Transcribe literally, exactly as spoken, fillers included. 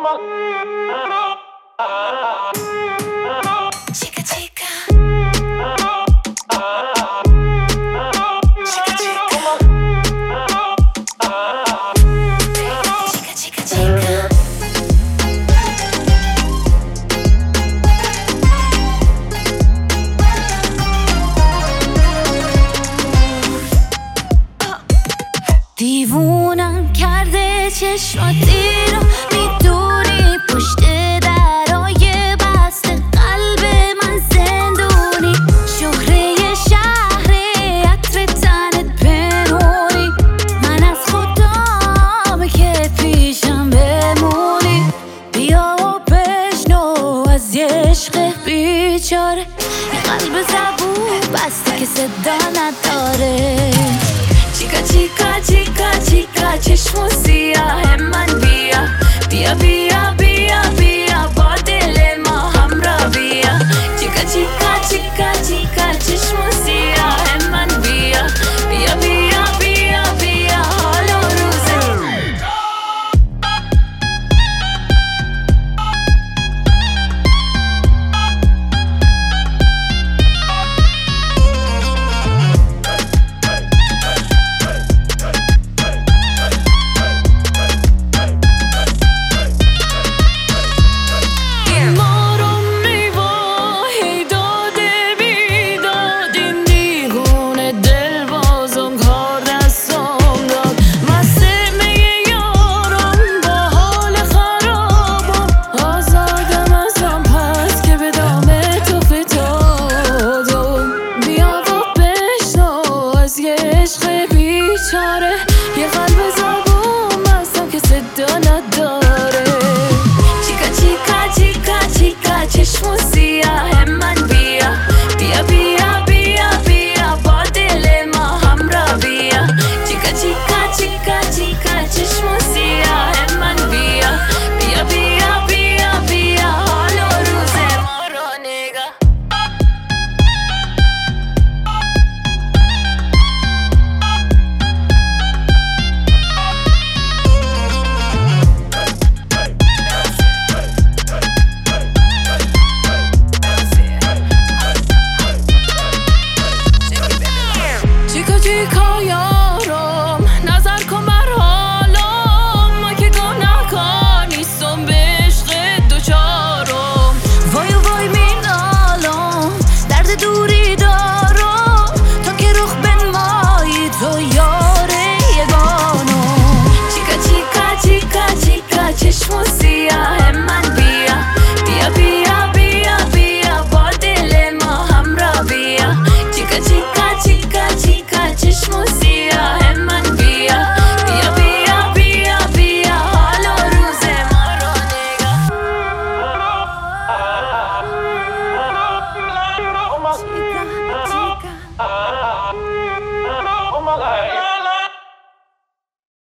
دیوونم کرده چشماتی رو میدونی، پشت درای بسته قلب من زندونی، شهره شهر عطر تنت پنهونی، من از خدام که پیشم بمونی، بیا و بشنو از یه عشق بیچاره، یه قلب زبون بسته که صدا نداره. چیکا چیکا چیکا